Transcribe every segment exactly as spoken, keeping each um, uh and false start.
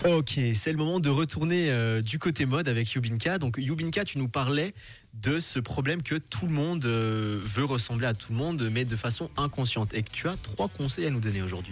Ok, c'est le moment de retourner euh, du côté mode avec Yubinka. Donc Yubinka, tu nous parlais de ce problème que tout le monde euh, veut ressembler à tout le monde, mais de façon inconsciente. Et que tu as trois conseils à nous donner aujourd'hui.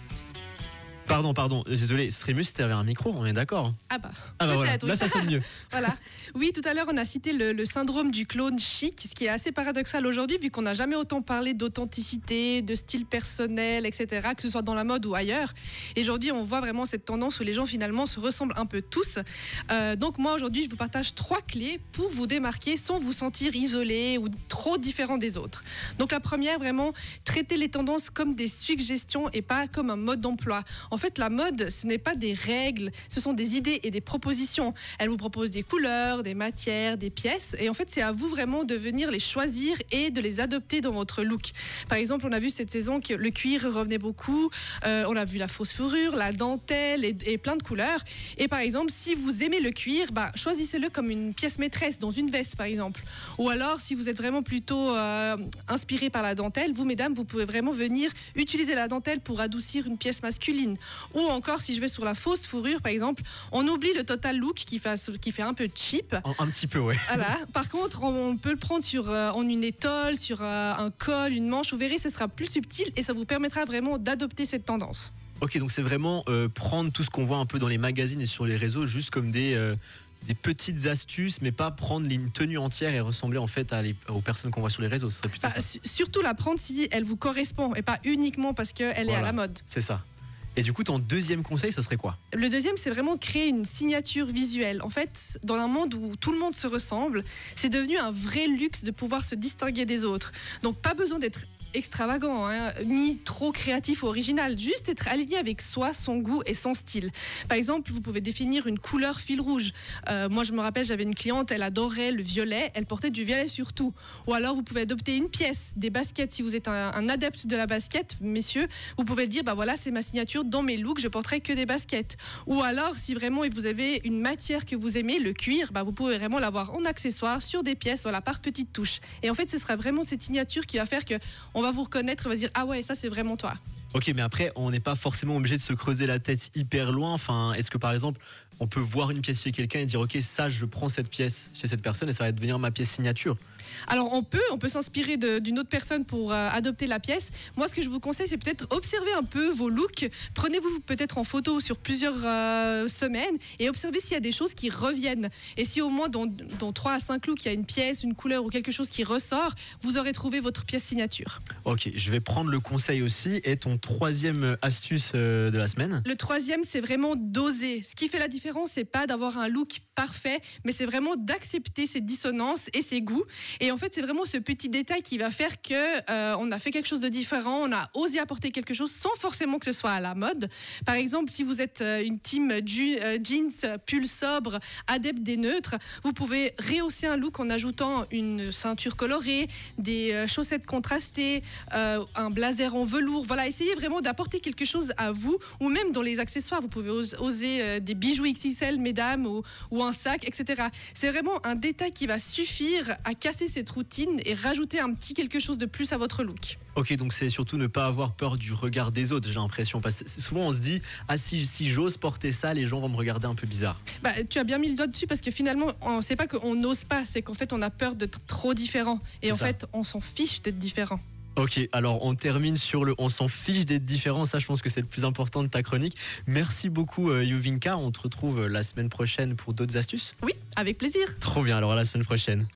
Pardon, pardon, désolé, ce serait mieux si tu avais un micro, on est d'accord? Ah bah, ah bah voilà. peut-être. Là, ça sonne mieux. Voilà. Oui, tout à l'heure, on a cité le, le syndrome du clone chic, ce qui est assez paradoxal aujourd'hui, vu qu'on n'a jamais autant parlé d'authenticité, de style personnel, et cetera, que ce soit dans la mode ou ailleurs. Et aujourd'hui, on voit vraiment cette tendance où les gens, finalement, se ressemblent un peu tous. Euh, donc moi, aujourd'hui, je vous partage trois clés pour vous démarquer sans vous sentir isolé ou trop différent des autres. Donc la première, vraiment, traiter les tendances comme des suggestions et pas comme un mode d'emploi. En fait, la mode, ce n'est pas des règles, ce sont des idées et des propositions. Elle vous propose des couleurs, des matières, des pièces. Et en fait, c'est à vous vraiment de venir les choisir et de les adopter dans votre look. Par exemple, on a vu cette saison que le cuir revenait beaucoup. Euh, on a vu la fausse fourrure, la dentelle et, et plein de couleurs. Et par exemple, si vous aimez le cuir, bah, choisissez-le comme une pièce maîtresse dans une veste, par exemple. Ou alors, si vous êtes vraiment plutôt euh, inspiré par la dentelle, vous, mesdames, vous pouvez vraiment venir utiliser la dentelle pour adoucir une pièce masculine. Ou encore, si je vais sur la fausse fourrure, par exemple, on oublie le total look qui fait, qui fait un peu cheap. Un, un petit peu, ouais. Voilà. Par contre, on, on peut le prendre sur, euh, en une étole, sur euh, un col, une manche. Vous verrez, ce sera plus subtil et ça vous permettra vraiment d'adopter cette tendance. Ok, donc c'est vraiment euh, prendre tout ce qu'on voit un peu dans les magazines et sur les réseaux, juste comme des... Euh... des petites astuces, mais pas prendre une tenue entière et ressembler en fait à les, aux personnes qu'on voit sur les réseaux. Ce serait plutôt bah, ça. Surtout la prendre si elle vous correspond et pas uniquement parce qu'elle voilà, est à la mode. C'est ça. Et du coup, ton deuxième conseil, ce serait quoi? Le deuxième, c'est vraiment de créer une signature visuelle. En fait, dans un monde où tout le monde se ressemble, c'est devenu un vrai luxe de pouvoir se distinguer des autres. Donc, pas besoin d'être extravagant, hein, ni trop créatif ou original, juste être aligné avec soi, son goût et son style. Par exemple, vous pouvez définir une couleur fil rouge. Euh, moi, je me rappelle, j'avais une cliente, elle adorait le violet, elle portait du violet sur tout. Ou alors, vous pouvez adopter une pièce, des baskets. Si vous êtes un, un adepte de la basket, messieurs, vous pouvez dire, bah voilà, c'est ma signature, dans mes looks, je porterai que des baskets. Ou alors, si vraiment vous avez une matière que vous aimez, le cuir, bah vous pouvez vraiment l'avoir en accessoire, sur des pièces, voilà, par petites touches. Et en fait, ce sera vraiment cette signature qui va faire que on va vous reconnaître, on va se dire ah ouais, ça c'est vraiment toi. Ok, mais après, on n'est pas forcément obligé de se creuser la tête hyper loin. Enfin, est-ce que par exemple, on peut voir une pièce chez quelqu'un et dire ok, ça, je prends cette pièce chez cette personne et ça va devenir ma pièce signature? Alors on peut, on peut s'inspirer de, d'une autre personne pour euh, adopter la pièce. Moi, ce que je vous conseille, c'est peut-être observer un peu vos looks. Prenez-vous peut-être en photo sur plusieurs euh, semaines et observez s'il y a des choses qui reviennent. Et si au moins dans, dans trois à cinq looks, il y a une pièce, une couleur ou quelque chose qui ressort, vous aurez trouvé votre pièce signature. Ok, je vais prendre le conseil aussi. Et ton troisième astuce euh, de la semaine? Le troisième, c'est vraiment d'oser. Ce qui fait la différence, c'est pas d'avoir un look parfait, mais c'est vraiment d'accepter ses dissonances et ses goûts. Et en fait, c'est vraiment ce petit détail qui va faire que euh, on a fait quelque chose de différent, on a osé apporter quelque chose sans forcément que ce soit à la mode. Par exemple, si vous êtes euh, une team ju- euh, jeans, pull sobre, adepte des neutres, vous pouvez rehausser un look en ajoutant une ceinture colorée, des euh, chaussettes contrastées, euh, un blazer en velours. Voilà, essayez vraiment d'apporter quelque chose à vous, ou même dans les accessoires, vous pouvez os- oser euh, des bijoux X X L, mesdames, ou, ou un sac, et cetera. C'est vraiment un détail qui va suffire à casser cette routine et rajouter un petit quelque chose de plus à votre look. Ok, donc c'est surtout ne pas avoir peur du regard des autres, j'ai l'impression. Parce que souvent on se dit, ah si, si j'ose porter ça, les gens vont me regarder un peu bizarre. Bah, tu as bien mis le doigt dessus parce que finalement, on sait pas qu'on n'ose pas, c'est qu'en fait on a peur d'être trop différent. Et C'est en ça. fait, on s'en fiche d'être différent. Ok, alors on termine sur le on s'en fiche d'être différent, ça je pense que c'est le plus important de ta chronique. Merci beaucoup euh, Yubinka, on te retrouve la semaine prochaine pour d'autres astuces. Oui, avec plaisir. Trop bien, alors à la semaine prochaine.